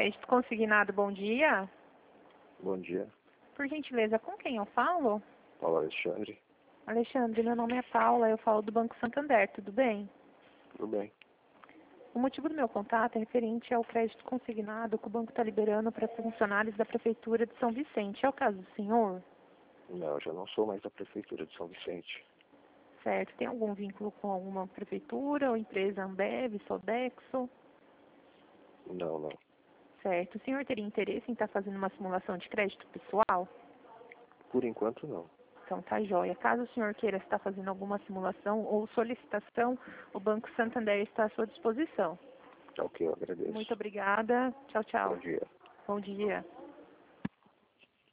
Crédito Consignado, bom dia. Bom dia, Por gentileza, com quem eu falo? Paulo Alexandre. Alexandre, meu nome é Paula, eu falo do Banco Santander, tudo bem? Tudo bem? O motivo do meu contato é referente ao crédito consignado que o banco está liberando para funcionários da Prefeitura de São Vicente. É o caso do senhor? Não, eu já não sou mais da Prefeitura de São Vicente. Certo. Tem algum vínculo com alguma prefeitura ou empresa Ambev, Sodexo? Não. Certo. O senhor teria interesse em estar fazendo uma simulação de crédito pessoal? Por enquanto, não. Então tá joia. Caso o senhor queira estar fazendo alguma simulação ou solicitação, o Banco Santander está à sua disposição. Tá ok, eu agradeço. Muito obrigada. Tchau, tchau. Bom dia. Bom dia.